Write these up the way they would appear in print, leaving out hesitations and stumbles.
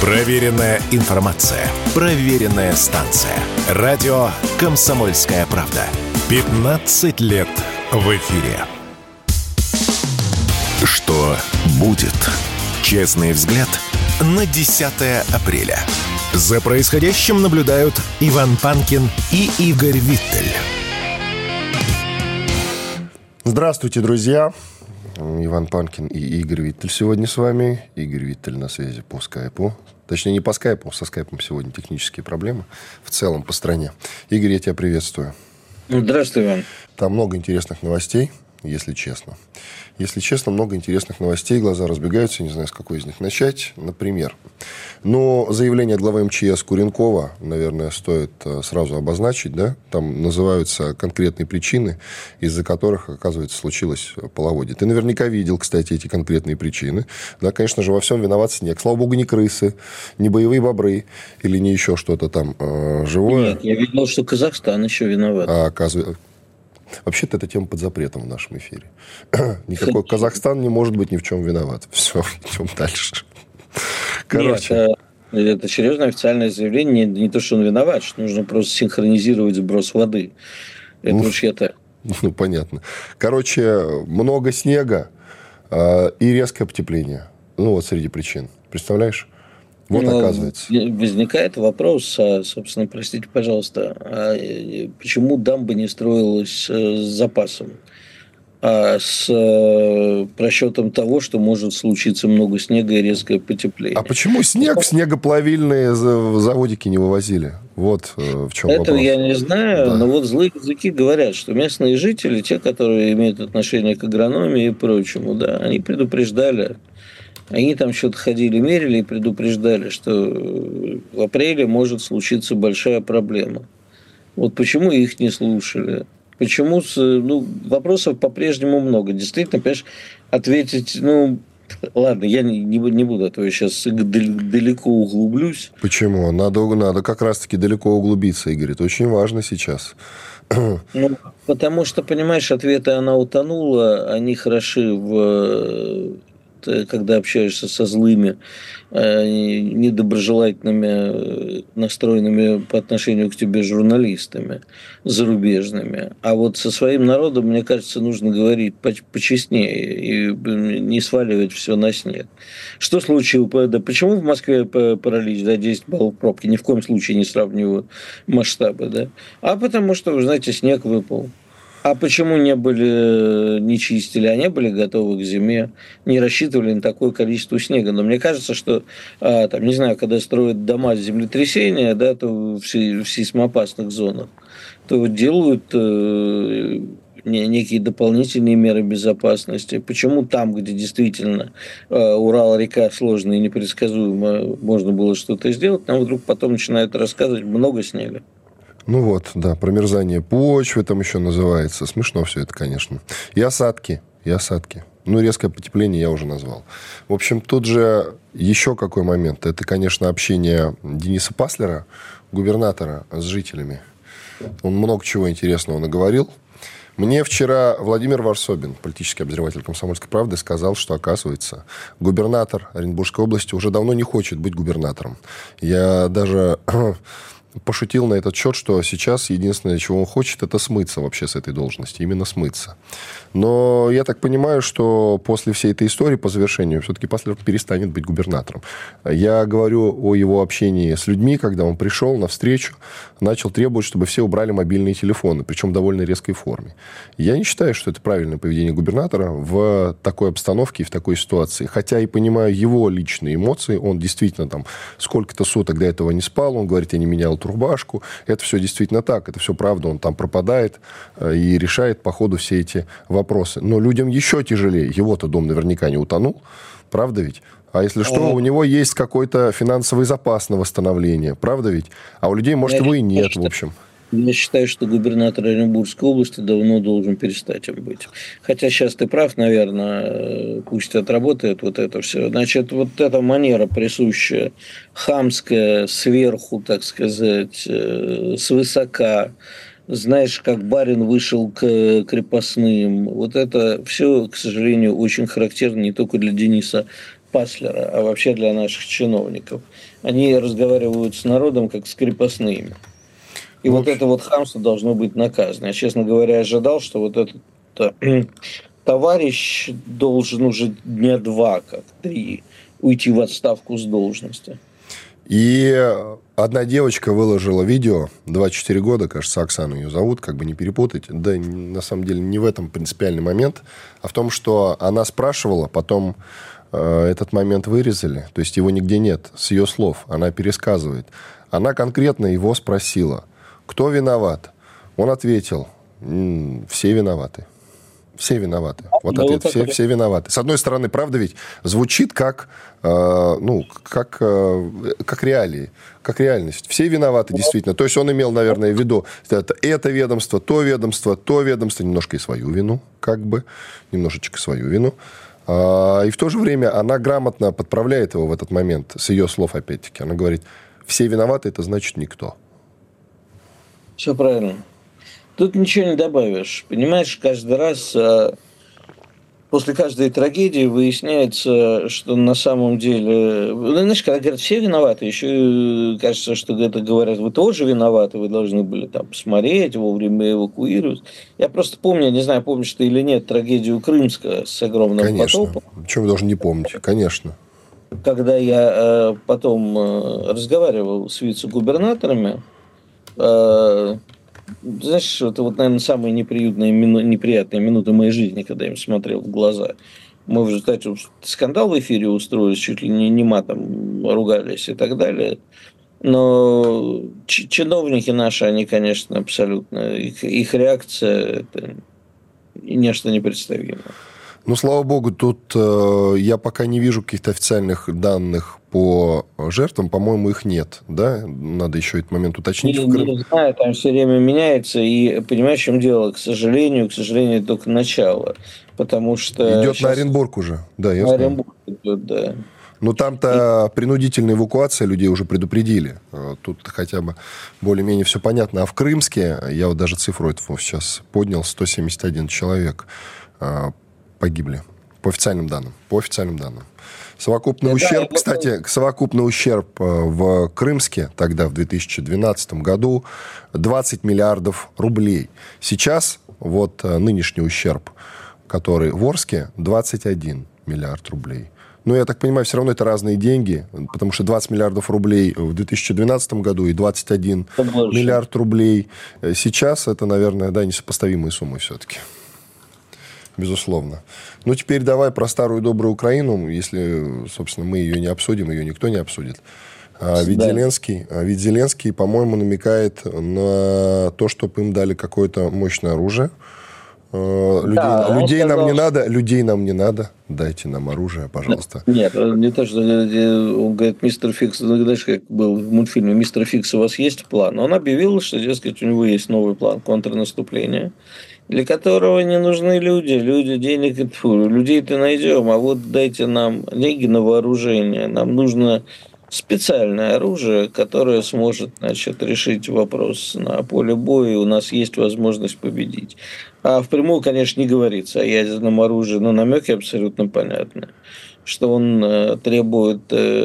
Проверенная информация. Проверенная станция. Радио «Комсомольская правда». 15 лет в эфире. Что будет? Честный взгляд на 10 апреля. За происходящим наблюдают Иван Панкин и Игорь Виттель. Здравствуйте, друзья. Иван Панкин и Игорь Виттель сегодня с вами. Игорь Виттель на связи по скайпу. Точнее, не по скайпу, со скайпом сегодня технические проблемы. В целом по стране. Игорь, я тебя приветствую. Здравствуй, Иван. Там много интересных новостей, если честно. Если честно, много интересных новостей. Глаза разбегаются, не знаю, с какой из них начать. Например, заявление от главы МЧС Куренкова, наверное, стоит сразу обозначить, да? Там называются конкретные причины, из-за которых, оказывается, случилось половодье. Ты наверняка видел, кстати, эти конкретные причины. Да, конечно же, во всем виноват снег. Слава богу, не крысы, не боевые бобры или не еще что-то там живое. Нет, я видел, что Казахстан еще виноват. Оказывается... Вообще-то эта тема под запретом в нашем эфире. Никакой Казахстан не может быть ни в чем виноват. Все, идем дальше. Короче. Нет, это серьезное официальное заявление. Не то, что он виноват, что нужно просто синхронизировать сброс воды. Это уж я-то... Понятно. Короче, много снега и резкое потепление. Среди причин. Представляешь? Оказывается. Возникает вопрос, собственно, простите, пожалуйста, почему дамба не строилась с запасом, а с просчетом того, что может случиться много снега и резкое потепление? А почему снег в снегоплавильные заводики не вывозили? Вот в чем вопрос. Этого я не знаю, но злые языки говорят, что местные жители, те, которые имеют отношение к агрономии и прочему, они предупреждали. Они там что-то ходили, мерили и предупреждали, что в апреле может случиться большая проблема. Вот почему их не слушали? Почему? Вопросов по-прежнему много. Действительно, понимаешь, ответить... Ладно, я не буду, а то я сейчас далеко углублюсь. Почему? Надо как раз-таки далеко углубиться, Игорь. Это очень важно сейчас. Потому что, понимаешь, ответы она утонула, они хороши когда общаешься со злыми, недоброжелательными, настроенными по отношению к тебе журналистами зарубежными. А вот со своим народом, мне кажется, нужно говорить почестнее и не сваливать все на снег. Что случилось? Почему в Москве паралич, 10 баллов пробки? Ни в коем случае не сравниваю масштабы. А потому что, вы знаете, снег выпал. А почему не чистили, а не были готовы к зиме, не рассчитывали на такое количество снега? Но мне кажется, что, не знаю, когда строят дома с землетрясения, то в сейсмоопасных зонах, то делают некие дополнительные меры безопасности. Почему там, где действительно Урал-река сложная и непредсказуемая, можно было что-то сделать, нам вдруг потом начинают рассказывать много снега? Промерзание почвы там еще называется. Смешно все это, конечно. И осадки. Резкое потепление я уже назвал. В общем, тут же еще какой момент. Это, конечно, общение Дениса Паслера, губернатора, с жителями. Он много чего интересного наговорил. Мне вчера Владимир Варсобин, политический обозреватель «Комсомольской правды», сказал, что, оказывается, губернатор Оренбургской области уже давно не хочет быть губернатором. Я даже... пошутил на этот счет, что сейчас единственное, чего он хочет, это смыться вообще с этой должности. Именно смыться. Но я так понимаю, что после всей этой истории, по завершению, все-таки Паслер перестанет быть губернатором. Я говорю о его общении с людьми, когда он пришел на встречу, начал требовать, чтобы все убрали мобильные телефоны, причем в довольно резкой форме. Я не считаю, что это правильное поведение губернатора в такой обстановке и в такой ситуации. Хотя и понимаю его личные эмоции. Он действительно там сколько-то суток до этого не спал. Он говорит, я не менял рубашку. Это все действительно так. Это все правда. Он там пропадает и решает по ходу все эти вопросы. Но людям еще тяжелее. Его-то дом наверняка не утонул. Правда ведь? А если что, у него есть какой-то финансовый запас на восстановление. Правда ведь? А у людей, может, его и нет, в общем. Я считаю, что губернатор Оренбургской области давно должен перестать им быть. Хотя сейчас ты прав, наверное, пусть отработает вот это все. Значит, вот эта манера присущая, хамская, сверху, так сказать, свысока, знаешь, как барин вышел к крепостным. Вот это все, к сожалению, очень характерно не только для Дениса Паслера, а вообще для наших чиновников. Они разговаривают с народом как с крепостными. И вот это вот хамство должно быть наказано. Я, честно говоря, ожидал, что вот этот товарищ должен уже дня 2, как 3, уйти в отставку с должности. И одна девочка выложила видео, 24 года, кажется, Оксана ее зовут, как бы не перепутать. Да, на самом деле, не в этом принципиальный момент, а в том, что она спрашивала, потом этот момент вырезали, то есть его нигде нет, с ее слов, она пересказывает. Она конкретно его спросила, кто виноват? Он ответил, все виноваты. Все виноваты. Вот ответ. Все виноваты. С одной стороны, правда ведь звучит как реалии, как реальность. Все виноваты, действительно. То есть он имел, наверное, в виду это ведомство, то ведомство, немножко и свою вину, как бы, немножечко свою вину. И в то же время она грамотно подправляет его в этот момент, с ее слов опять-таки. Она говорит, все виноваты, это значит никто. Все правильно. Тут ничего не добавишь. Понимаешь, каждый раз после каждой трагедии выясняется, что на самом деле... Знаешь, когда говорят, все виноваты, еще кажется, что это говорят, вы тоже виноваты, вы должны были там посмотреть, вовремя эвакуировать. Я просто помню, не знаю, помнишь ты или нет, трагедию Крымска с огромным потопом. Почему вы должны не помнить? Конечно. Когда я потом разговаривал с вице-губернаторами, знаешь, это вот, наверное, самые неприятные минуты моей жизни, когда я им смотрел в глаза. Мы в результате скандал в эфире устроили, чуть ли не матом ругались и так далее. Но чиновники наши, они, конечно, абсолютно... Их реакция – это нечто непредставимое. Ну, слава богу, тут я пока не вижу каких-то официальных данных по жертвам. По-моему, их нет, да? Надо еще этот момент уточнить. Не знаю, там все время меняется. И понимаешь, в чем дело? К сожалению, это только начало. Потому что... Идет на Оренбург уже. Да, я знаю. Оренбург идет, да. Но там-то принудительная эвакуация, людей уже предупредили. Тут хотя бы более-менее все понятно. А в Крымске, я вот даже цифру эту сейчас поднял, 171 человек погибли. По официальным данным. Совокупный ущерб, кстати, совокупный ущерб в Крымске тогда, в 2012 году, 20 миллиардов рублей. Сейчас вот нынешний ущерб, который в Орске, 21 миллиард рублей. Но я так понимаю, все равно это разные деньги, потому что 20 миллиардов рублей в 2012 году и 21 миллиард рублей сейчас, это, наверное, да, несопоставимые суммы все-таки. Безусловно. Ну, теперь давай про старую добрую Украину, если, собственно, мы ее не обсудим, ее никто не обсудит. Ведь Зеленский, по-моему, намекает на то, чтобы им дали какое-то мощное оружие. Людей нам не надо, дайте нам оружие, пожалуйста. Нет, не то, что он говорит, мистер Фикс, знаешь, как был в мультфильме «Мистер Фикс, у вас есть план?» Он объявил, что, дескать, у него есть новый план контрнаступления, для которого не нужны люди людей-то найдем, а вот дайте нам деньги на вооружение, нам нужно специальное оружие, которое сможет, решить вопрос на поле боя, и у нас есть возможность победить. А впрямую, конечно, не говорится о ядерном оружии, но намеки абсолютно понятны. Что он требует...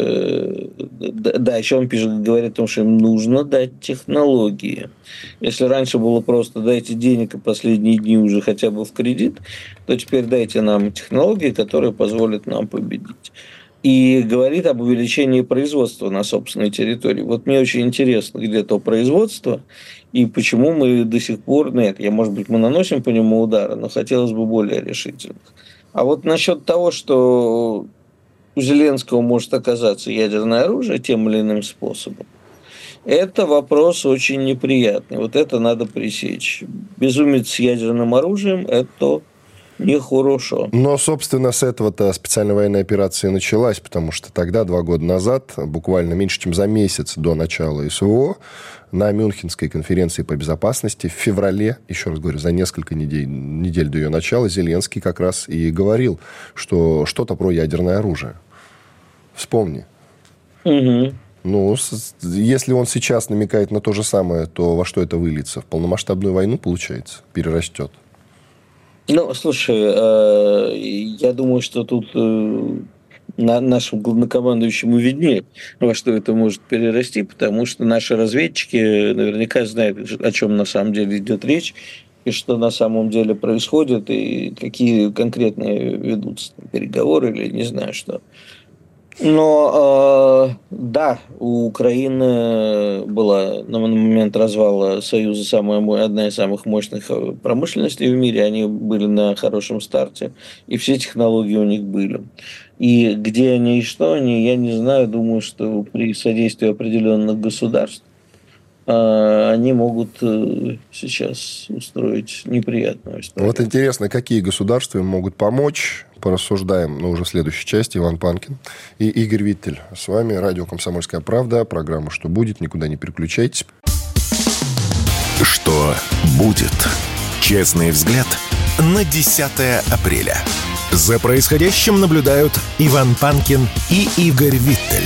Да, еще он говорит о том, что им нужно дать технологии. Если раньше было просто дайте денег, и последние дни уже хотя бы в кредит, то теперь дайте нам технологии, которые позволят нам победить. И говорит об увеличении производства на собственной территории. Вот мне очень интересно, где то производство, и почему мы до сих пор... Нет, может быть, мы наносим по нему удары, но хотелось бы более решительных. А вот насчет того, что у Зеленского может оказаться ядерное оружие тем или иным способом, это вопрос очень неприятный. Вот это надо пресечь. Безумец с ядерным оружием – это нехорошо. Но, собственно, с этого-то специальная военная операция началась, потому что тогда, 2 года назад, буквально меньше, чем за месяц до начала СВО, на Мюнхенской конференции по безопасности в феврале, еще раз говорю, за несколько недель до ее начала, Зеленский как раз и говорил, что что-то про ядерное оружие. Вспомни. Угу. Ну, если он сейчас намекает на то же самое, то во что это выльется? В полномасштабную войну, получается, перерастет? Ну, слушай, я думаю, что тут нашему главнокомандующему виднее, во что это может перерасти, потому что наши разведчики наверняка знают, о чем на самом деле идет речь, и что на самом деле происходит, и какие конкретные ведутся переговоры или не знаю что. Но да, у Украины была на момент развала Союза одна из самых мощных промышленностей в мире. Они были на хорошем старте, и все технологии у них были. И где они и что они, я не знаю. Думаю, что при содействии определенных государств они могут сейчас устроить неприятную историю. Вот интересно, какие государства им могут помочь? Порассуждаем, но уже в следующей части. Иван Панкин и Игорь Виттель. С вами радио «Комсомольская правда». Программа «Что будет?». Никуда не переключайтесь. Что будет? Честный взгляд на 10 апреля. За происходящим наблюдают Иван Панкин и Игорь Виттель.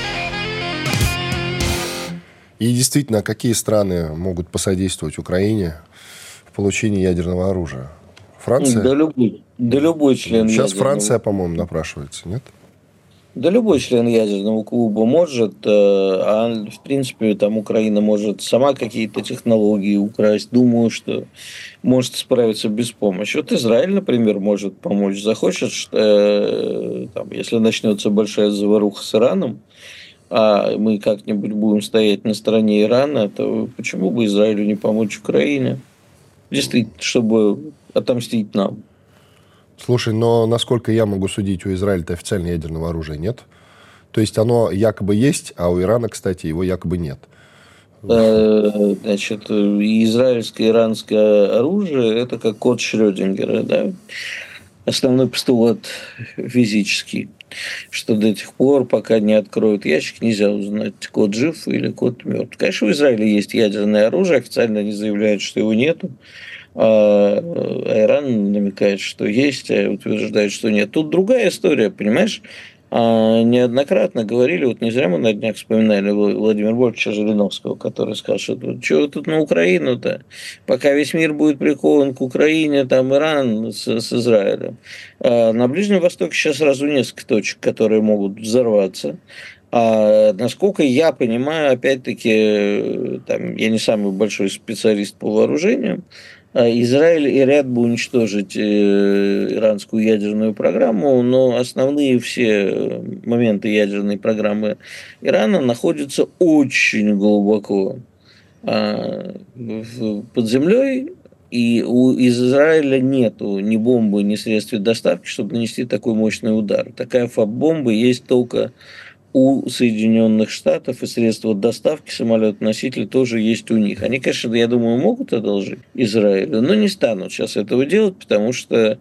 И действительно, какие страны могут посодействовать Украине в получении ядерного оружия? Франция? Да любой член Сейчас ядерного... Франция, по-моему, напрашивается, нет? Да любой член ядерного клуба может, а в принципе там Украина может сама какие-то технологии украсть. Думаю, что может справиться без помощи. Вот Израиль, например, может помочь. Захочет, там, если начнется большая заваруха с Ираном, а мы как-нибудь будем стоять на стороне Ирана, то почему бы Израилю не помочь Украине? Действительно, чтобы отомстить нам. Слушай, но насколько я могу судить, у Израиля-то официально ядерного оружия нет. То есть оно якобы есть, а у Ирана, кстати, его якобы нет. Значит, израильское и иранское оружие – это как код Шрёдингера, да? Основной постулат физический, что до тех пор, пока не откроют ящик, нельзя узнать, кот жив или кот мертв. Конечно, в Израиле есть ядерное оружие, официально они заявляют, что его нету. А Иран намекает, что есть, а утверждает, что нет. Тут другая история, понимаешь? Неоднократно говорили, вот не зря мы на днях вспоминали Владимира Вольфовича Жириновского, который сказал, что вы тут на Украину-то, пока весь мир будет прикован к Украине, там Иран с Израилем. На Ближнем Востоке сейчас сразу несколько точек, которые могут взорваться. А насколько я понимаю, опять-таки, там, я не самый большой специалист по вооружениям, Израиль и ряд бы уничтожить иранскую ядерную программу, но основные все моменты ядерной программы Ирана находятся очень глубоко под землей, и из Израиля нету ни бомбы, ни средств доставки, чтобы нанести такой мощный удар. Такая бомба есть только у Соединенных Штатов, и средства доставки самолет-носитель тоже есть у них. Они, конечно, я думаю, могут одолжить Израилю, но не станут сейчас этого делать, потому что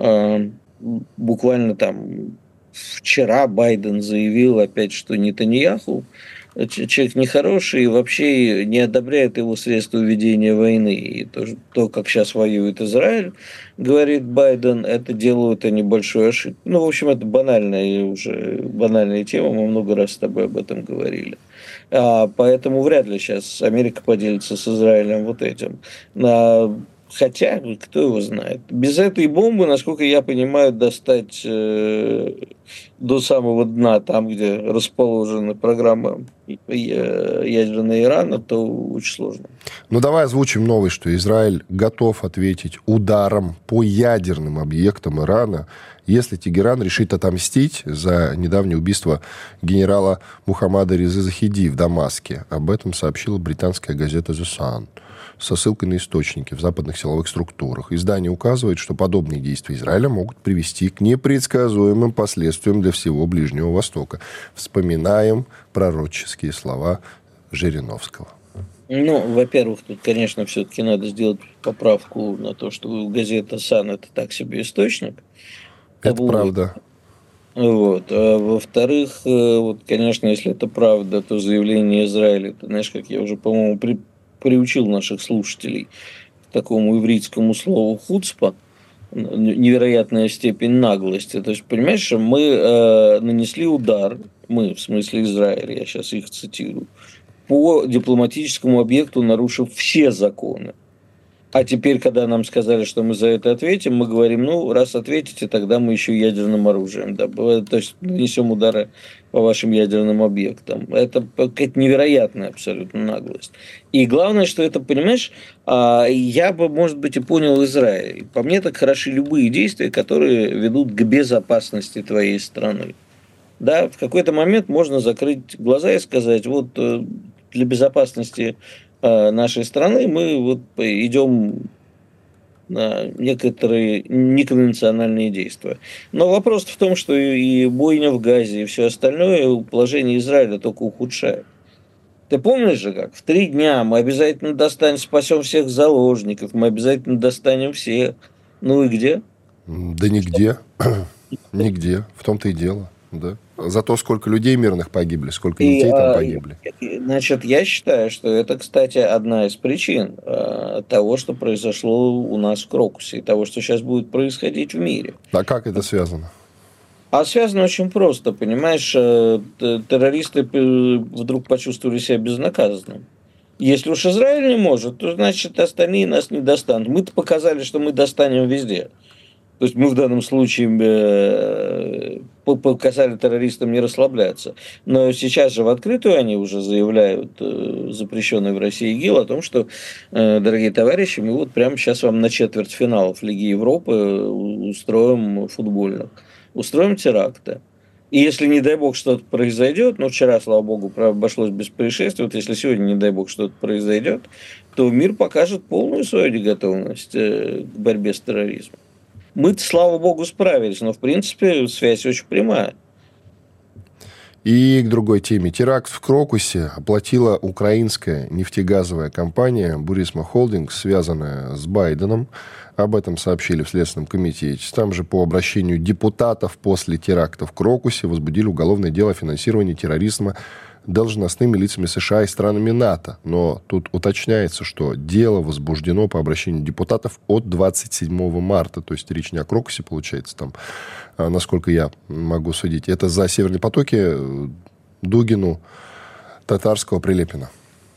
буквально там вчера Байден заявил опять, что Нетаньяху человек нехороший и вообще не одобряет его средства ведения войны. И то, как сейчас воюет Израиль, говорит Байден, это делают они большую ошибку. Ну, в общем, это банальная тема, мы много раз с тобой об этом говорили. Поэтому вряд ли сейчас Америка поделится с Израилем вот этим. Хотя, кто его знает. Без этой бомбы, насколько я понимаю, достать до самого дна, там, где расположена программа ядерная Ирана, то очень сложно. Ну, давай озвучим новость, что Израиль готов ответить ударом по ядерным объектам Ирана, если Тегеран решит отомстить за недавнее убийство генерала Мухаммада Резы Захиди в Дамаске. Об этом сообщила британская газета The Sun со ссылкой на источники в западных силовых структурах. Издание указывает, что подобные действия Израиля могут привести к непредсказуемым последствиям для всего Ближнего Востока. Вспоминаем пророческие слова Жириновского. Ну, во-первых, тут, конечно, все-таки надо сделать поправку на то, что газета «Сан» – это так себе источник. Это правда. Вот. А во-вторых, вот, конечно, если это правда, то заявление Израиля, ты знаешь, как я уже, по-моему, приучил наших слушателей к такому ивритскому слову «хуцпа», невероятная степень наглости. То есть, понимаешь, мы нанесли удар, мы, в смысле Израиль, я сейчас их цитирую, по дипломатическому объекту, нарушив все законы. А теперь, когда нам сказали, что мы за это ответим, мы говорим, ну, раз ответите, тогда мы еще ядерным оружием, да, то есть нанесем удары по вашим ядерным объектам. Это какая-то невероятная абсолютно наглость. И главное, что это, понимаешь, я бы, может быть, и понял Израиль. По мне так хороши любые действия, которые ведут к безопасности твоей страны. Да, в какой-то момент можно закрыть глаза и сказать, вот для безопасности нашей страны мы вот идем на некоторые неконвенциональные действия. Но вопрос в том, что и бойня в Газе, и все остальное положение Израиля только ухудшает. Ты помнишь же как? В 3 дня мы обязательно спасем всех заложников, мы обязательно достанем всех. Ну и где? Да нигде. Нигде. В том-то и дело. Да. Зато сколько людей мирных погибли, сколько детей там погибли. Значит, я считаю, что это, кстати, одна из причин того, что произошло у нас в Крокусе, и того, что сейчас будет происходить в мире. А как это связано? А связано очень просто, понимаешь, террористы вдруг почувствовали себя безнаказанным. Если уж Израиль не может, то, значит, остальные нас не достанут. Мы-то показали, что мы достанем везде. То есть мы в данном случае показали террористам не расслабляться. Но сейчас же в открытую они уже заявляют, запрещенный в России ИГИЛ, о том, что, дорогие товарищи, мы вот прямо сейчас вам на четвертьфиналов Лиги Европы устроим футбольных. Устроим теракты. И если, не дай бог, что-то произойдет, ну, вчера, слава богу, обошлось без происшествий, вот если сегодня, не дай бог, что-то произойдет, то мир покажет полную свою неготовность к борьбе с терроризмом. Мы-то, слава богу, справились, но, в принципе, связь очень прямая. И к другой теме. Теракт в Крокусе оплатила украинская нефтегазовая компания «Бурисма Холдинг», связанная с Байденом. Об этом сообщили в Следственном комитете. Там же по обращению депутатов после теракта в Крокусе возбудили уголовное дело о финансировании терроризма должностными лицами США и странами НАТО. Но тут уточняется, что дело возбуждено по обращению депутатов от 27 марта. То есть речь не о Крокусе, получается, там, насколько я могу судить. Это за «Северные потоки» Дугину, Татарского, Прилепина.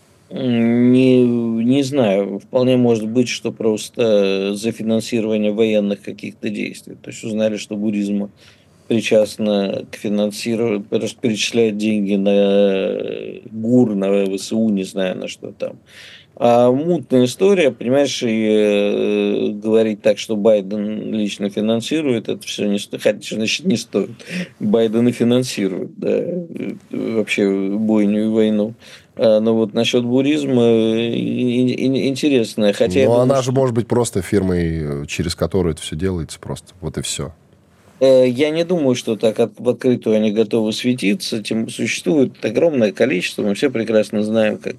Не знаю. Вполне может быть, что просто за финансирование военных каких-то действий. То есть узнали, что Бурисма причастна к финансированию, перечисляет деньги на ГУР, на ВСУ, не знаю на что там. А мутная история, понимаешь, и говорить так, что Байден лично финансирует, это все не стоит. Хотя, значит, не стоит. Байден и финансирует, да, вообще бойню и войну. Но вот насчет буризма интересно. Хотя но она же может быть просто фирмой, через которую это все делается просто. Вот и все. Я не думаю, что так в открытую они готовы светиться. Тем существует огромное количество. Мы все прекрасно знаем, как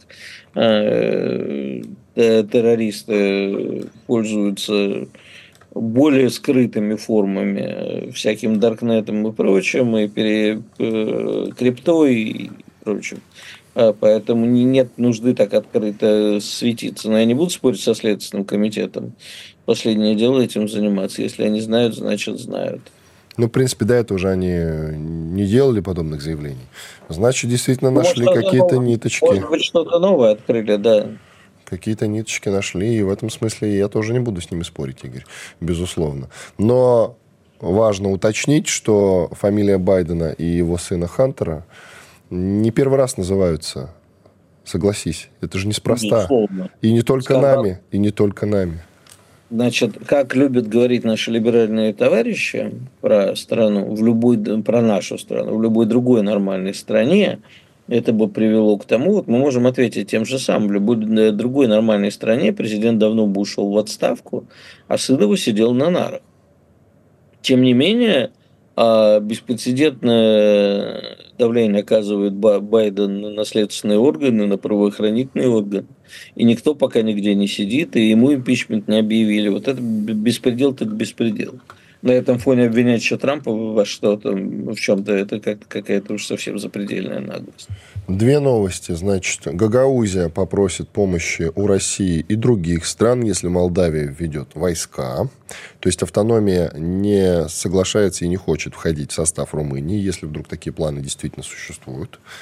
террористы пользуются более скрытыми формами, всяким даркнетом и прочим, и криптой и прочим. Поэтому нет нужды так открыто светиться. Но я не буду спорить со Следственным комитетом. Последнее дело этим заниматься. Если они знают, значит знают. Ну, в принципе, до этого уже они не делали подобных заявлений. Значит, действительно нашли какие-то ниточки. Может быть, что-то новое открыли, да. Какие-то ниточки нашли, и в этом смысле я тоже не буду с ними спорить, Игорь, безусловно. Но важно уточнить, что фамилия Байдена и его сына Хантера не первый раз называются. Согласись, это же неспроста. Безусловно. И не только нами, и не только нами. Значит, как любят говорить наши либеральные товарищи про страну, про нашу страну, в любой другой нормальной стране, это бы привело к тому, вот мы можем ответить тем же самым. В любой другой нормальной стране президент давно бы ушел в отставку, а сын его сидел на нарах. Тем не менее, беспрецедентное давление оказывает Байден на следственные органы, на правоохранительные органы. И никто пока нигде не сидит, и ему импичмент не объявили. Вот это беспредел, так беспредел. На этом фоне обвинять еще Трампа во что-то, в чем-то, это какая-то уж совсем запредельная наглость. Две новости. Значит, Гагаузия попросит помощи у России и других стран, если Молдавия введет войска. То есть автономия не соглашается и не хочет входить в состав Румынии, если вдруг такие планы действительно существуют.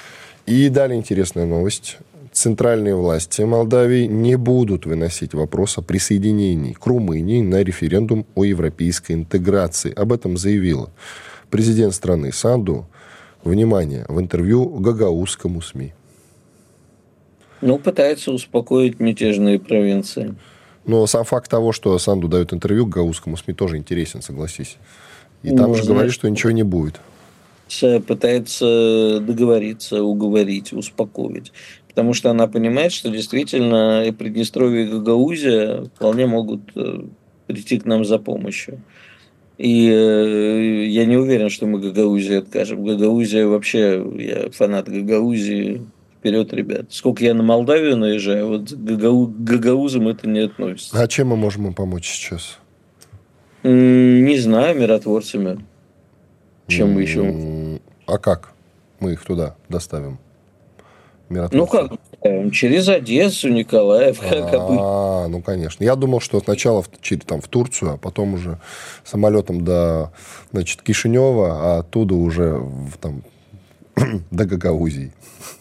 И далее интересная новость. Центральные власти Молдавии не будут выносить вопрос о присоединении к Румынии на референдум о европейской интеграции. Об этом заявила президент страны Санду, внимание, в интервью гагаузскому СМИ. Пытается успокоить мятежные провинции. Но сам факт того, что Санду дает интервью гагаузскому СМИ, тоже интересен, согласись. И там же говорит, что ничего не будет. Пытается договориться, уговорить, успокоить. Потому что она понимает, что действительно и Приднестровье, и Гагаузия вполне могут прийти к нам за помощью. И я не уверен, что мы Гагаузии откажем. Гагаузия вообще, я фанат Гагаузии. Вперед, ребят. Сколько я на Молдавию наезжаю, вот к гагаузам это не относится. А чем мы можем им помочь сейчас? Не знаю, миротворцами. Чем мы еще? А как мы их туда доставим? Как? Через Одессу, Николаев, как обычно. Конечно. Я думал, что сначала в Турцию, а потом уже самолетом до Кишинева, а оттуда уже до Гагаузии.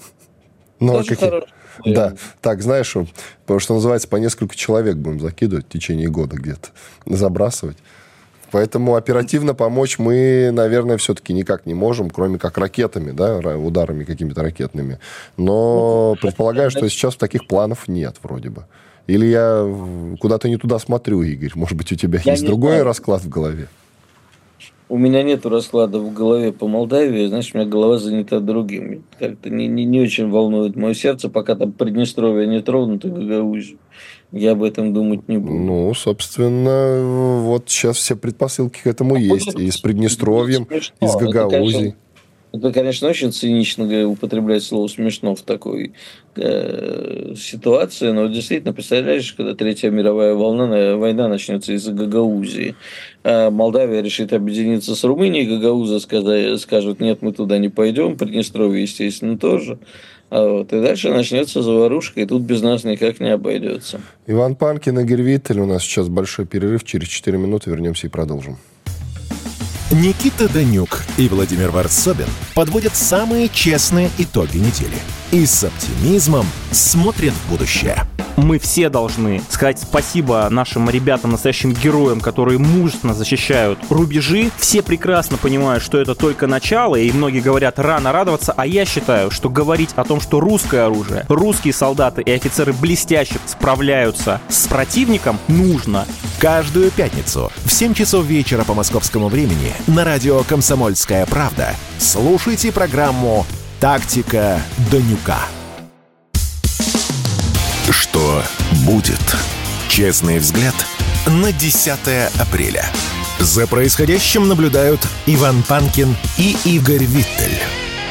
Да, так, знаешь, что называется, по несколько человек будем закидывать в течение года где-то, забрасывать. Поэтому оперативно помочь мы, наверное, все-таки никак не можем, кроме как ракетами, да, ударами какими-то ракетными. Но предполагаю, что сейчас таких планов нет вроде бы. Или я куда-то не туда смотрю, Игорь. Может быть, у тебя есть другой расклад в голове? У меня нет расклада в голове по Молдавии, знаешь, у меня голова занята другим. Как-то не очень волнует мое сердце, пока там Приднестровье не тронуто, Гагаузию. Я об этом думать не буду. Собственно, вот сейчас все предпосылки к этому есть. И с Приднестровьем, и с Гагаузией. Это, конечно, очень цинично употреблять слово «смешно» в такой ситуации, но действительно, представляешь, когда Третья мировая война начнется из-за Гагаузии, Молдавия решит объединиться с Румынией, гагаузы скажут, нет, мы туда не пойдем, Приднестровье, естественно, тоже. И дальше начнется заварушка, и тут без нас никак не обойдется. Иван Панкин, Игорь Виттель. У нас сейчас большой перерыв. Через 4 минуты вернемся и продолжим. Никита Данюк и Владимир Варсобин подводят самые честные итоги недели и с оптимизмом смотрят в будущее. Мы все должны сказать спасибо нашим ребятам, настоящим героям, которые мужественно защищают рубежи. Все прекрасно понимают, что это только начало, и многие говорят рано радоваться, а я считаю, что говорить о том, что русское оружие, русские солдаты и офицеры блестяще справляются с противником, нужно. Каждую пятницу в 7 часов вечера по московскому времени на радио «Комсомольская правда» слушайте программу «Тактика Данюка». Что будет? Честный взгляд на 10 апреля. За происходящим наблюдают Иван Панкин и Игорь Виттель.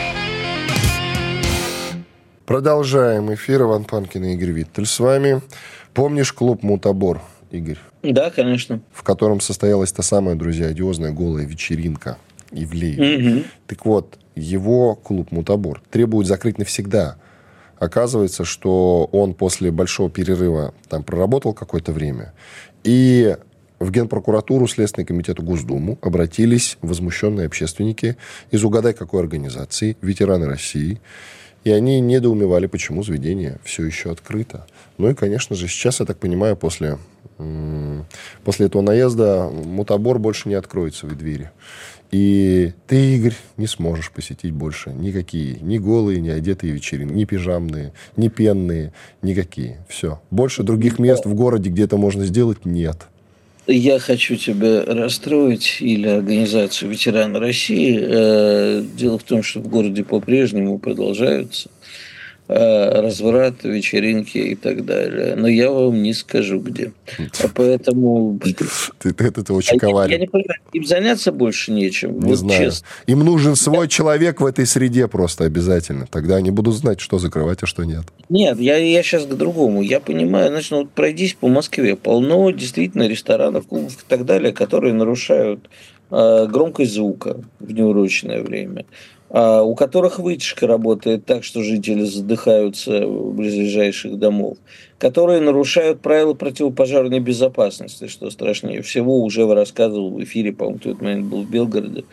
Продолжаем эфир. Иван Панкин и Игорь Виттель с вами. Помнишь клуб «Мутабор», Игорь? Да, конечно. В котором состоялась та самая, друзья, одиозная голая вечеринка Ивлеева. Так вот, его клуб «Мутабор» требует закрыть навсегда. Оказывается, что он после большого перерыва там проработал какое-то время, и в Генпрокуратуру, Следственный комитет, Госдуму обратились возмущенные общественники из угадай какой организации, ветераны России, и они недоумевали, почему заведение все еще открыто. Ну и, конечно же, сейчас, я так понимаю, после этого наезда «Мутабор» больше не откроет свои двери. И ты, Игорь, не сможешь посетить больше никакие, ни голые, ни одетые вечеринки, ни пижамные, ни пенные, никакие. Все. Больше других мест в городе, где это можно сделать, нет. Я хочу тебя расстроить или организацию «Ветераны России». Дело в том, что в городе по-прежнему продолжаются разврат, вечеринки и так далее. Но я вам не скажу, где. Поэтому... Это очень коварно. Я не понимаю, им заняться больше нечем. Не знаю. Честно. Им нужен свой человек в этой среде просто обязательно. Тогда они будут знать, что закрывать, а что нет. Нет, я сейчас к другому. Я понимаю, значит, пройдись по Москве. Полно действительно ресторанов, клубов и так далее, которые нарушают громкость звука в неурочное время. У которых вытяжка работает так, что жители задыхаются в близлежащих домов, которые нарушают правила противопожарной безопасности, что страшнее всего, уже рассказывал в эфире, по-моему, в тот момент был в Белгороде,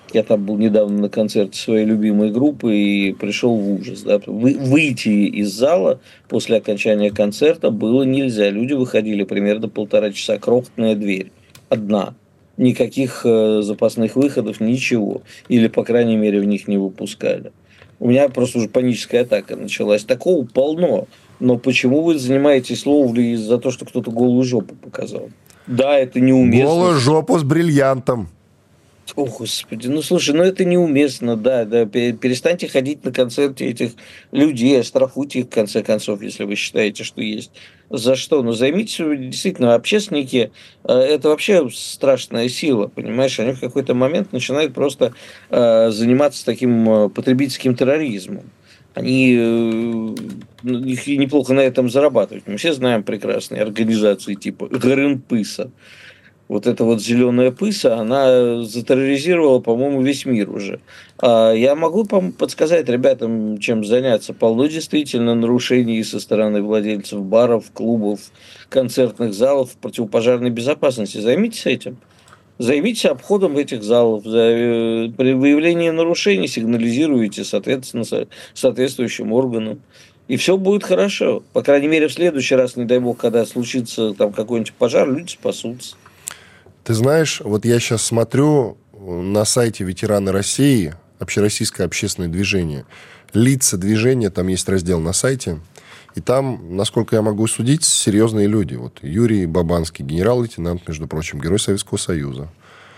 Я там был недавно на концерте своей любимой группы и пришел в ужас. Да. Выйти из зала после окончания концерта было нельзя. Люди выходили примерно 1,5 часа. Крохотная дверь. Одна. Никаких запасных выходов, ничего. Или, по крайней мере, в них не выпускали. У меня просто уже паническая атака началась. Такого полно. Но почему вы занимаетесь ловлей за то, что кто-то голую жопу показал? Да, это неуместно. Голую жопу с бриллиантом. О, Господи, ну слушай, ну это неуместно, да, перестаньте ходить на концерты этих людей, оштрафуйте их в конце концов, если вы считаете, что есть. За что? Ну займитесь, действительно, общественники, это вообще страшная сила, понимаешь, они в какой-то момент начинают просто заниматься таким потребительским терроризмом. Они неплохо на этом зарабатывают. Мы все знаем прекрасные организации типа Гринписа. Вот эта вот зеленая пыса, она затерроризировала, по-моему, весь мир уже. Я могу подсказать ребятам, чем заняться. Полно действительно нарушений со стороны владельцев баров, клубов, концертных залов противопожарной безопасности. Займитесь этим. Займитесь обходом этих залов. При выявлении нарушений сигнализируйте, соответственно, соответствующим органам. И все будет хорошо. По крайней мере, в следующий раз, не дай бог, когда случится там какой-нибудь пожар, люди спасутся. Ты знаешь, вот я сейчас смотрю на сайте «Ветераны России», общероссийское общественное движение, лица движения, там есть раздел на сайте, и там, насколько я могу судить, серьезные люди. Вот Юрий Бабанский, генерал-лейтенант, между прочим, Герой Советского Союза.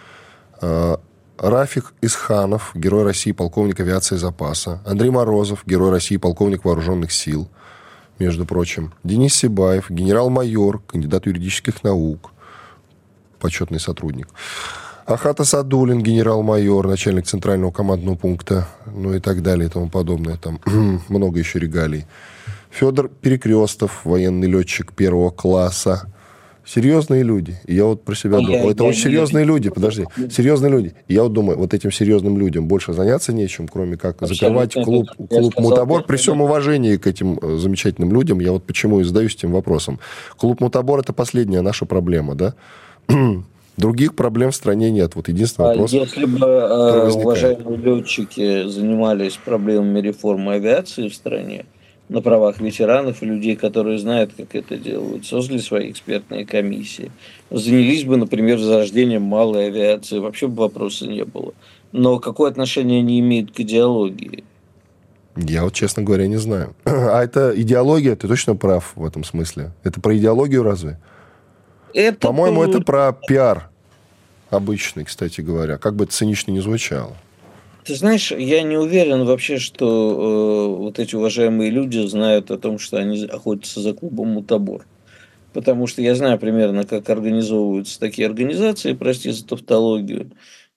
Рафик Исханов, Герой России, полковник авиации запаса. Андрей Морозов, Герой России, полковник вооруженных сил, между прочим. Денис Сибаев, генерал-майор, кандидат юридических наук, почетный сотрудник. Ахат Асадуллин, генерал-майор, начальник центрального командного пункта, ну и так далее и тому подобное. Там много еще регалий. Федор Перекрестов, военный летчик первого класса. Серьезные люди. И я вот про себя думаю. Это очень серьезные люди. Подожди. Серьезные люди. И я вот думаю, вот этим серьезным людям больше заняться нечем, кроме как закрывать клуб «Мутабор». При всем уважении к этим замечательным людям, я вот почему и задаюсь этим вопросом. Клуб «Мутабор» — это последняя наша проблема, да? Других проблем в стране нет. Вот единственный вопрос. Если бы уважаемые летчики занимались проблемами реформы авиации в стране на правах ветеранов и людей, которые знают, как это делают, создали свои экспертные комиссии, занялись бы, например, возрождением малой авиации, вообще бы вопроса не было. Но какое отношение они имеют к идеологии? Я вот, честно говоря, не знаю. А это идеология? Ты точно прав в этом смысле? Это про идеологию разве? По-моему, это про пиар обычный, кстати говоря. Как бы это цинично ни звучало. Ты знаешь, я не уверен вообще, что вот эти уважаемые люди знают о том, что они охотятся за клубом «Мутабор». Потому что я знаю примерно, как организовываются такие организации, прости за тавтологию.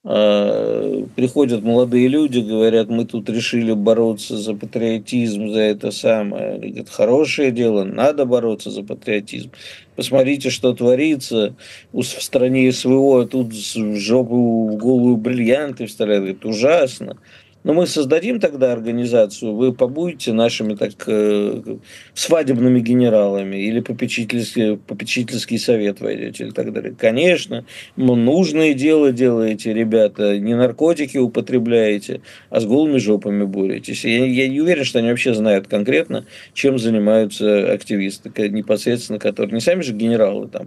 Приходят молодые люди, говорят, мы тут решили бороться за патриотизм, за это самое. Они говорят, хорошее дело, надо бороться за патриотизм. Посмотрите, что творится в стране СВО, тут в жопу в голую бриллианты вставляют. Это ужасно. Но мы создадим тогда организацию, вы побудете нашими так свадебными генералами или попечительский совет войдете или так далее. Конечно, нужное дело делаете, ребята, не наркотики употребляете, а с голыми жопами боретесь. Я не уверен, что они вообще знают конкретно, чем занимаются активисты, непосредственно которые, не сами же генералы там,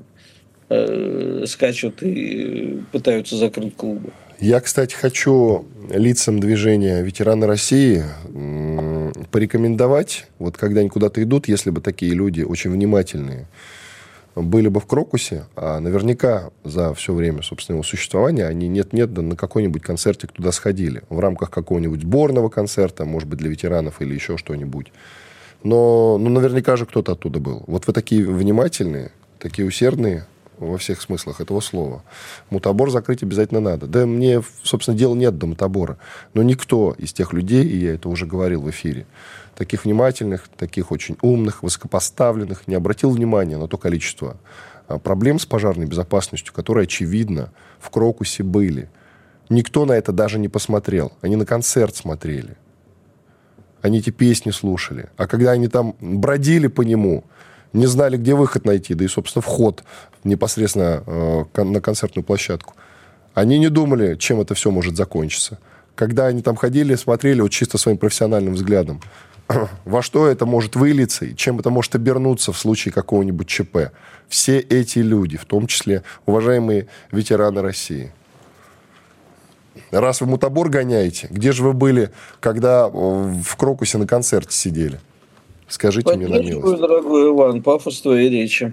скачут и пытаются закрыть клубы. Я, кстати, хочу лицам движения «Ветераны России» порекомендовать, вот когда они куда-то идут, если бы такие люди очень внимательные были бы в Крокусе, а наверняка за все время собственного существования они нет-нет, да на какой-нибудь концертик туда сходили. В рамках какого-нибудь сборного концерта, может быть, для ветеранов или еще что-нибудь. Но наверняка же кто-то оттуда был. Вот вы такие внимательные, такие усердные во всех смыслах этого слова. Мутабор закрыть обязательно надо. Да мне, собственно, дела нет до Мутабора. Но никто из тех людей, и я это уже говорил в эфире, таких внимательных, таких очень умных, высокопоставленных, не обратил внимания на то количество проблем с пожарной безопасностью, которые, очевидно, в Крокусе были. Никто на это даже не посмотрел. Они на концерт смотрели. Они эти песни слушали. А когда они там бродили по нему, не знали, где выход найти, да и, собственно, вход непосредственно на концертную площадку, Они не думали, чем это все может закончиться. Когда они там ходили, смотрели вот чисто своим профессиональным взглядом, во что это может вылиться и чем это может обернуться в случае какого-нибудь ЧП. Все эти люди, в том числе уважаемые ветераны России. Раз вы мутабор гоняете, где же вы были, когда в Крокусе на концерте сидели? Скажите мне на милость. Дорогой Иван, пафос твоей речи.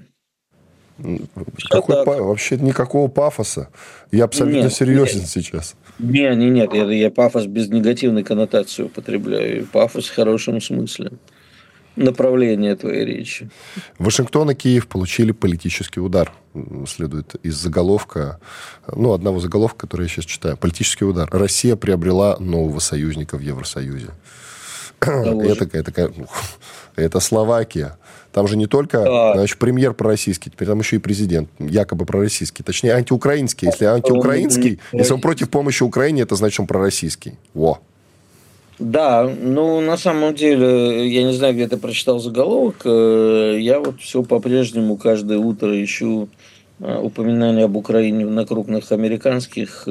Вообще никакого пафоса. Я абсолютно серьезен сейчас. Нет, я пафос без негативной коннотации употребляю. Пафос в хорошем смысле. Направление твоей речи. Вашингтон и Киев получили политический удар. Следует из заголовка, одного заголовка, который я сейчас читаю. Политический удар. Россия приобрела нового союзника в Евросоюзе. Это Словакия. Там же не только премьер пророссийский, теперь там еще и президент якобы пророссийский. Точнее, антиукраинский. Если антиукраинский, если он против помощи Украине, это значит, он пророссийский. Во. Да, на самом деле, я не знаю, где ты прочитал заголовок, я вот все по-прежнему каждое утро ищу упоминания об Украине в крупных американских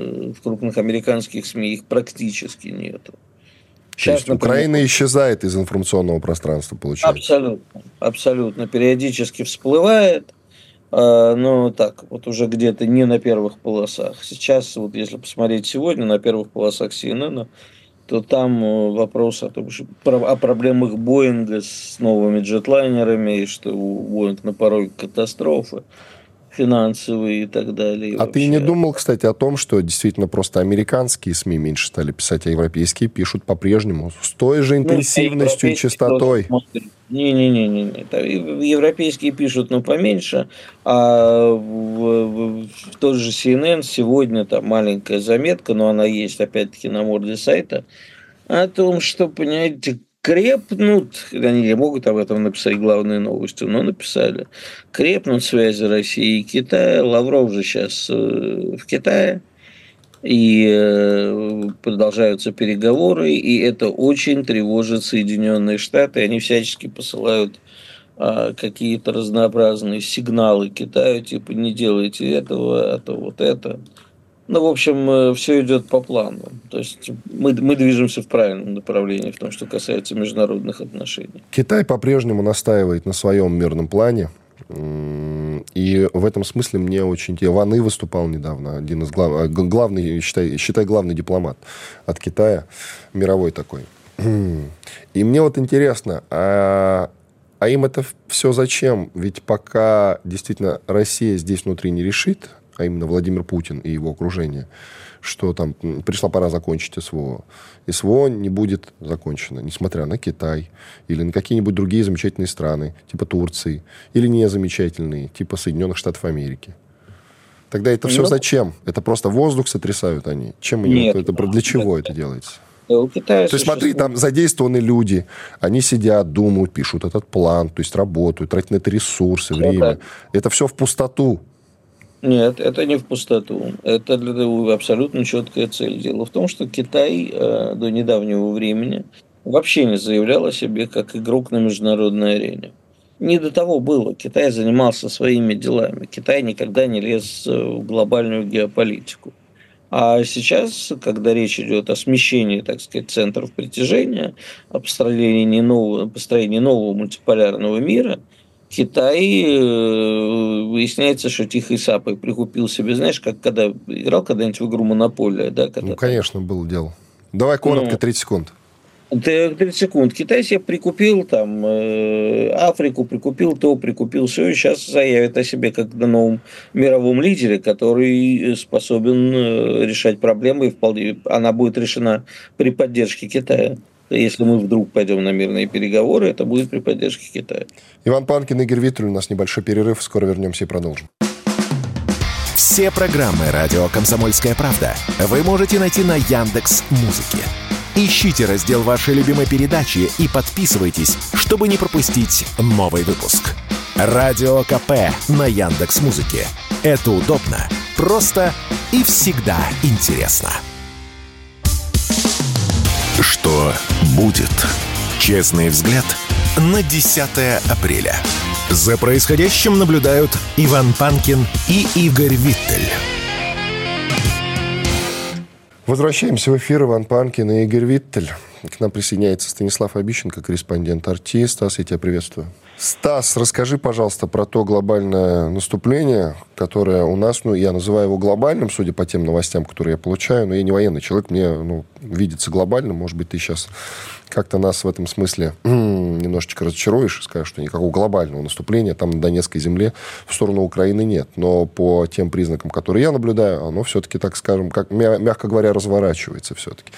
СМИ, их практически нету. Сейчас, то есть Украина исчезает из информационного пространства, получается? Абсолютно. Периодически всплывает, но так, вот уже где-то не на первых полосах. Сейчас, вот если посмотреть сегодня на первых полосах CNN, то там вопрос о проблемах Боинга с новыми джетлайнерами, и что Боинг на пороге катастрофы финансовые и так далее. А ты не думал, кстати, о том, что действительно просто американские СМИ меньше стали писать, а европейские пишут по-прежнему с той же интенсивностью и частотой? Не. Европейские пишут, но поменьше, а в тот же CNN сегодня там маленькая заметка, но она есть опять-таки на морде сайта, о том, что, понимаете, крепнут, они не могут об этом написать главные новости, но написали, крепнут связи России и Китая, Лавров же сейчас в Китае, и продолжаются переговоры, и это очень тревожит Соединенные Штаты, они всячески посылают какие-то разнообразные сигналы Китаю, типа не делайте этого, а то вот это. В общем, все идет по плану. То есть мы движемся в правильном направлении, в том, что касается международных отношений. Китай по-прежнему настаивает на своем мирном плане. И в этом смысле мне очень интересно. Ван И выступал недавно, один из главный, считай, главный дипломат от Китая, мировой такой. И мне вот интересно, а им это все зачем? Ведь пока действительно Россия здесь внутри не решит, а именно Владимир Путин и его окружение, что там пришла пора закончить СВО. СВО не будет закончено, несмотря на Китай или на какие-нибудь другие замечательные страны, типа Турции, или незамечательные, типа Соединенных Штатов Америки. Тогда это все зачем? Это просто воздух сотрясают они? Чем они? Для чего это делается? То есть, смотри, там задействованы люди, они сидят, думают, пишут этот план, то есть работают, тратят на это ресурсы, время. Это все в пустоту. Нет, это не в пустоту. Это абсолютно четкая цель. Дело в том, что Китай до недавнего времени вообще не заявлял о себе как игрок на международной арене. Не до того было. Китай занимался своими делами. Китай никогда не лез в глобальную геополитику. А сейчас, когда речь идет о смещении, так сказать, центров притяжения, о построении нового мультиполярного мира, Китай, выясняется, что тихой сапой прикупил себе, знаешь, как когда играл когда-нибудь в игру «Монополия», да? Конечно, было дело. Давай коротко, 30 секунд. 30 секунд. Китай себе прикупил там Африку, прикупил все, и сейчас заявит о себе как на новом мировом лидере, который способен решать проблемы, и вполне она будет решена при поддержке Китая. Если мы вдруг пойдем на мирные переговоры, это будет при поддержке Китая. Иван Панкин, Игорь Виттель. У нас небольшой перерыв. Скоро вернемся и продолжим. Все программы «Радио Комсомольская правда» вы можете найти на Яндекс.Музыке. Ищите раздел вашей любимой передачи и подписывайтесь, чтобы не пропустить новый выпуск. Радио КП на Яндекс.Музыке. Это удобно, просто и всегда интересно. Что будет? Честный взгляд на 10 апреля. За происходящим наблюдают Иван Панкин и Игорь Виттель. Возвращаемся в эфир. Иван Панкин и Игорь Виттель. К нам присоединяется Станислав Обищенко, корреспондент RT. Стас, я тебя приветствую. Стас, расскажи, пожалуйста, про то глобальное наступление, которое у нас, я называю его глобальным, судя по тем новостям, которые я получаю, но я не военный человек, мне видится глобальным. Может быть, ты сейчас как-то нас в этом смысле немножечко разочаруешь и скажешь, что никакого глобального наступления там на Донецкой земле в сторону Украины нет. Но по тем признакам, которые я наблюдаю, оно все-таки, так скажем, как, мягко говоря, разворачивается все-таки.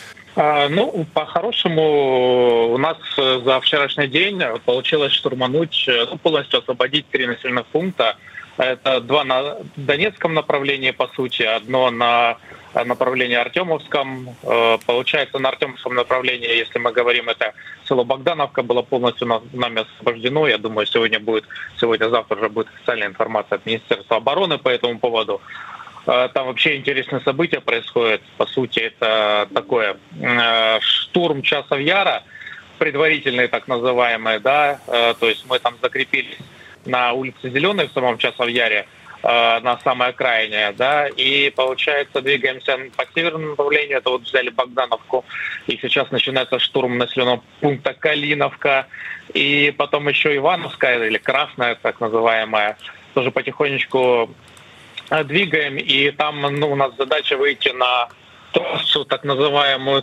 По-хорошему, у нас за вчерашний день получилось штурмануть, полностью освободить 3 населенных пункта. Это 2 на Донецком направлении, по сути, одно на направлении Артемовском. Получается, на Артемовском направлении, если мы говорим, это село Богдановка было полностью нами освобождено. Я думаю, сегодня-завтра уже будет официальная информация от Министерства обороны по этому поводу. Там вообще интересные события происходят. По сути, это такое штурм Часов Яра, предварительный так называемый, да, то есть мы там закрепились на улице Зеленой в самом Часов Яре, на самой окраине, да, и, получается, двигаемся по северному направлению, это вот взяли Богдановку, и сейчас начинается штурм населенного пункта Калиновка, и потом еще Ивановская, или Красная, так называемая, тоже потихонечку двигаем, и там у нас задача выйти на трассу, так называемую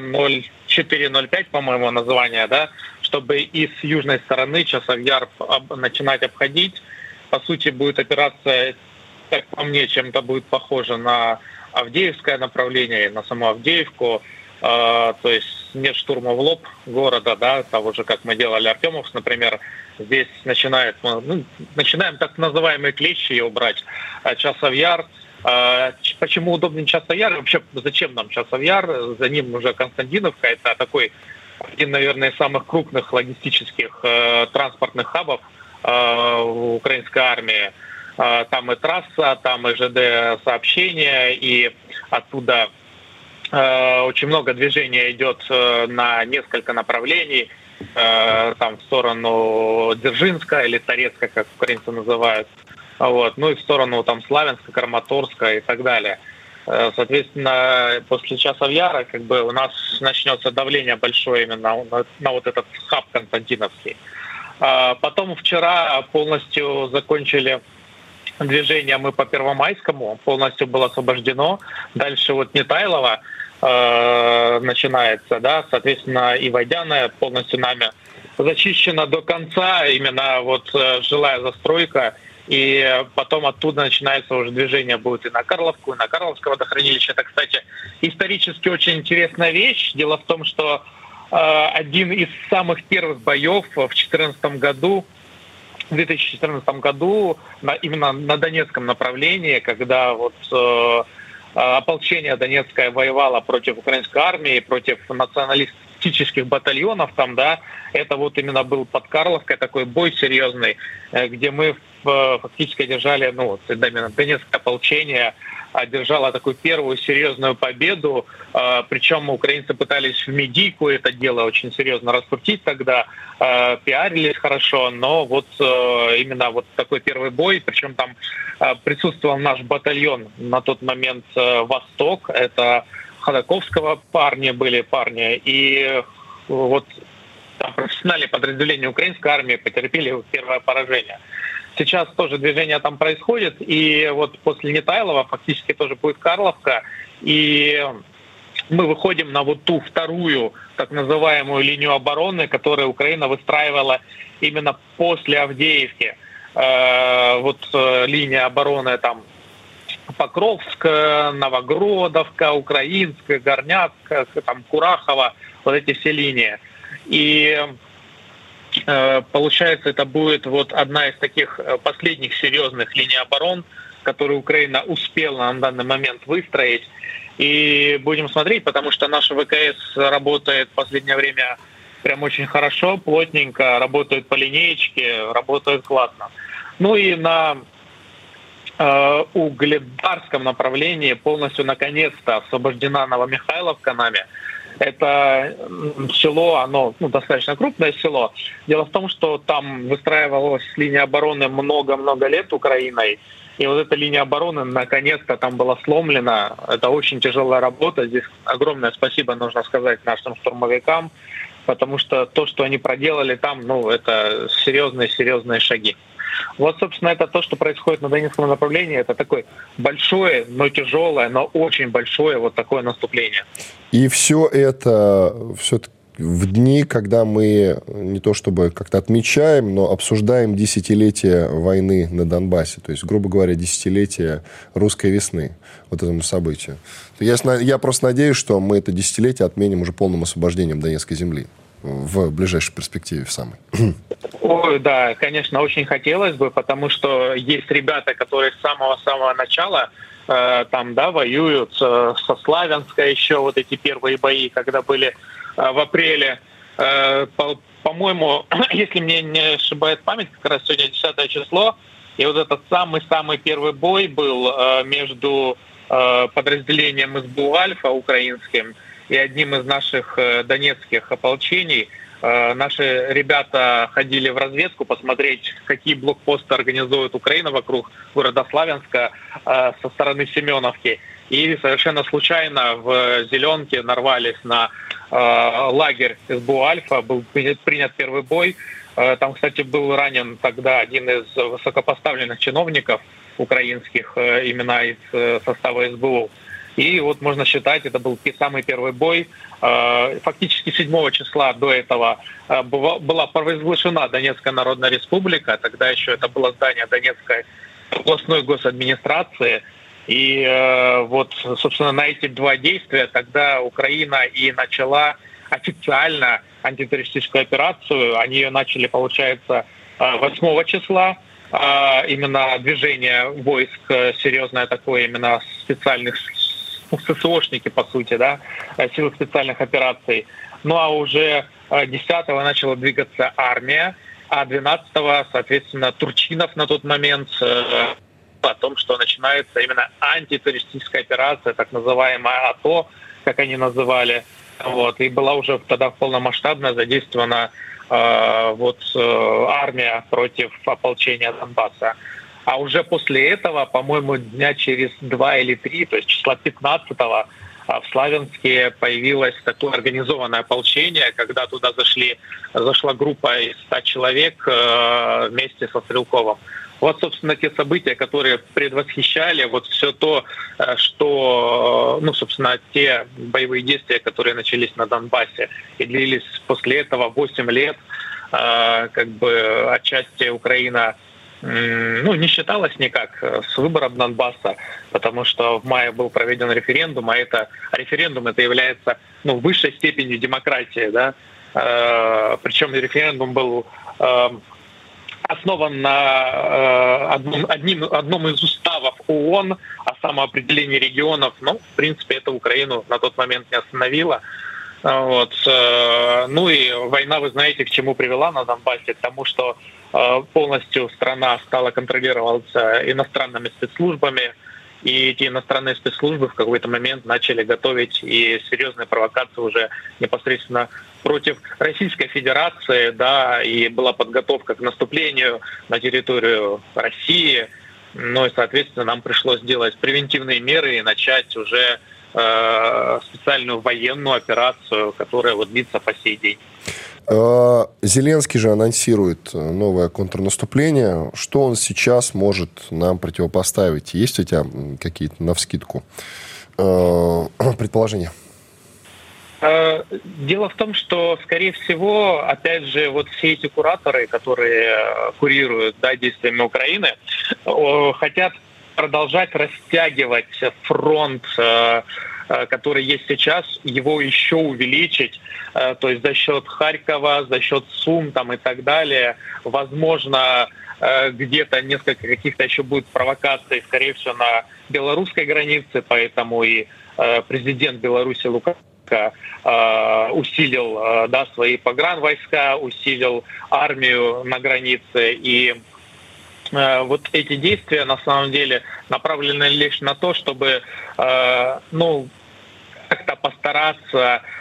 Т-0405, по-моему, название, да, чтобы и с южной стороны Часов Яр начинать обходить. По сути, будет операция, как по мне, чем-то будет похожа на Авдеевское направление, на саму Авдеевку. То есть нет штурма в лоб города, да, того же, как мы делали Артемовск, например. Здесь начинаем так называемые клещи ее брать. Часов Яр. Почему удобнее Часов Яр? Вообще, зачем нам Часов Яр? За ним уже Константиновка. Это такой один, наверное, из самых крупных логистических транспортных хабов украинской армии. Там и трасса, там и ЖД сообщения, и оттуда очень много движения идет на несколько направлений. Там в сторону Дзержинска или Торецка, как украинцы называют. Вот. Ну и в сторону там Славянска, Краматорска и так далее. Соответственно, после Часов Яра у нас начнется давление большое именно на вот этот хаб Константиновский. Потом вчера полностью закончили движение мы по Первомайскому, полностью было освобождено. Дальше вот Нетайлово начинается, да, соответственно, и Водяная полностью нами зачищена до конца, именно вот жилая застройка. И потом оттуда начинается уже движение будет и на Карловку, и на Карловское водохранилище. Это, кстати, исторически очень интересная вещь. Дело в том, что один из самых первых боев в 2014 году, именно на Донецком направлении, когда вот ополчение Донецкое воевало против украинской армии, против националистических батальонов там, да, это вот именно был под Карловкой такой бой серьезный, где мы фактически держали, именно Донецкое ополчение одержало такую первую серьезную победу, причем украинцы пытались в медийку это дело очень серьезно раскрутить тогда, пиарились хорошо, но вот именно вот такой первый бой, причем там присутствовал наш батальон на тот момент «Восток», это Ходаковского парни, и вот там профессиональные подразделения украинской армии потерпели первое поражение. Сейчас тоже движение там происходит, и вот после Нетайлова фактически тоже будет Карловка, и мы выходим на вот ту вторую так называемую линию обороны, которую Украина выстраивала именно после Авдеевки. Линия обороны там Покровск, Новогродовка, Украинская, Горняцка, там Курахова, вот эти все линии. И получается, это будет вот одна из таких последних серьезных линий оборон, которую Украина успела на данный момент выстроить. И будем смотреть, потому что наша ВКС работает в последнее время прям очень хорошо, плотненько, работают по линеечке, работают классно. Ну и на Угледарском направлении полностью наконец-то освобождена Новомихайловка нами. Это село, оно достаточно крупное село. Дело в том, что там выстраивалась линия обороны много-много лет Украиной. И вот эта линия обороны наконец-то там была сломлена. Это очень тяжелая работа. Здесь огромное спасибо нужно сказать нашим штурмовикам, потому что то, что они проделали там, это серьезные шаги. Вот, собственно, это то, что происходит на Донецком направлении. Это такое большое, но тяжелое, но очень большое вот такое наступление. И все это все-таки в дни, когда мы не то чтобы как-то отмечаем, но обсуждаем десятилетие войны на Донбассе. То есть, грубо говоря, десятилетие русской весны, вот этому событию. Я просто надеюсь, что мы это десятилетие отменим уже полным освобождением Донецкой земли в ближайшей перспективе в самой. Ой, да, конечно, очень хотелось бы, потому что есть ребята, которые с самого-самого начала воюют со Славянска еще, вот эти первые бои, когда были в апреле. По-моему, если мне не ошибает память, как раз сегодня 10 число, и вот этот самый-самый первый бой был между подразделением СБУ «Альфа» украинским и одним из наших донецких ополчений. Наши ребята ходили в разведку посмотреть, какие блокпосты организует Украина вокруг города Славянска со стороны Семеновки. И совершенно случайно в Зеленке нарвались на лагерь СБУ «Альфа». Был принят первый бой. Там, кстати, был ранен тогда один из высокопоставленных чиновников украинских, именно из состава СБУ. И вот можно считать, это был самый первый бой. Фактически 7 числа до этого была провозглашена Донецкая Народная Республика. Тогда еще это было здание Донецкой областной госадминистрации. И вот, собственно, на эти два действия тогда Украина и начала официально антитеррористическую операцию. Они ее начали, получается, 8 числа. Именно движение войск серьезное такое, именно специальных ССОшники, по сути, да, силы специальных операций. Ну а уже 10-го начала двигаться армия, а 12-го, соответственно, Турчинов на тот момент о том, что начинается именно антитеррористическая операция, так называемая АТО, как они называли. Вот, и была уже тогда полномасштабно задействована армия против ополчения Донбасса. А уже после этого, по-моему, дня через 2 или 3, то есть числа 15-го, в Славянске появилось такое организованное ополчение, когда туда зашла группа из 100 человек вместе со Стрелковым. Вот, собственно, те события, которые предвосхищали вот все то, что, собственно, те боевые действия, которые начались на Донбассе и длились после этого 8 лет, отчасти Украина не считалась никак с выбором Донбасса, потому что в мае был проведен референдум, а референдум это является высшей степенью демократии, да, причем референдум был основан на одном из уставов ООН о самоопределении регионов. В принципе, это Украину на тот момент не остановило. Вот. И война, вы знаете, к чему привела на Донбассе? К тому, что полностью страна стала контролироваться иностранными спецслужбами, и эти иностранные спецслужбы в какой-то момент начали готовить и серьезные провокации уже непосредственно против Российской Федерации, да, и была подготовка к наступлению на территорию России. И, соответственно, нам пришлось сделать превентивные меры и начать уже специальную военную операцию, которая длится по сей день. Зеленский же анонсирует новое контрнаступление. Что он сейчас может нам противопоставить? Есть у тебя какие-то навскидку предположения? Дело в том, что, скорее всего, опять же, все эти кураторы, которые курируют действиями Украины, хотят продолжать растягивать фронт, который есть сейчас, его еще увеличить, то есть за счет Харькова, за счет Сум и так далее. Возможно, где-то несколько каких-то еще будет провокаций, скорее всего, на белорусской границе, поэтому и президент Беларуси Лукашенко усилил свои погранвойска, усилил армию на границе. И вот эти действия на самом деле направлены лишь на то, чтобы как-то постараться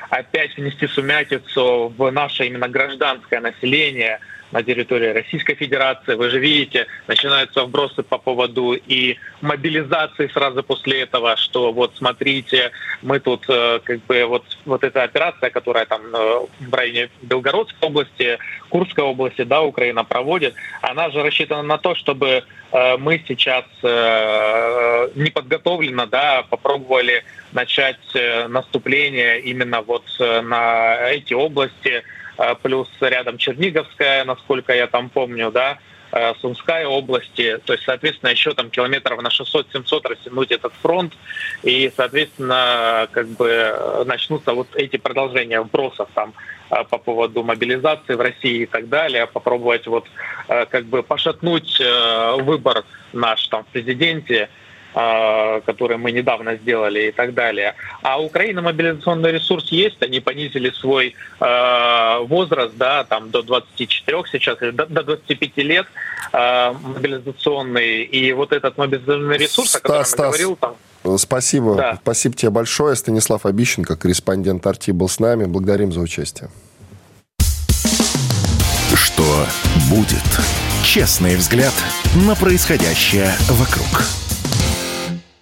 опять внести сумятицу в наше именно гражданское население на территории Российской Федерации. Вы же видите, начинаются вбросы по поводу и мобилизации сразу после этого, что вот смотрите, мы тут как бы вот эта операция, которая там в районе Белгородской области, Курской области, да, Украина проводит, она же рассчитана на то, чтобы мы сейчас неподготовленно, да, попробовали начать наступление именно вот на эти области, плюс рядом Черниговская, насколько я там помню, да, Сумская области, то есть, соответственно, еще там километров на 600-700 растянуть этот фронт, и, соответственно, как бы начнутся вот эти продолжения вбросов там по поводу мобилизации в России и так далее, попробовать вот как бы пошатнуть выбор наш там в президенте, которые мы недавно сделали и так далее. А у Украины мобилизационный ресурс есть, они понизили свой возраст, да, там до 24 сейчас, или до 25 лет мобилизационный, и вот этот мобилизационный ресурс, о котором я говорил, там... Спасибо. Да. Спасибо тебе большое. Станислав Обищенко, корреспондент Арти, был с нами. Благодарим за участие. Что будет? Честный взгляд на происходящее вокруг.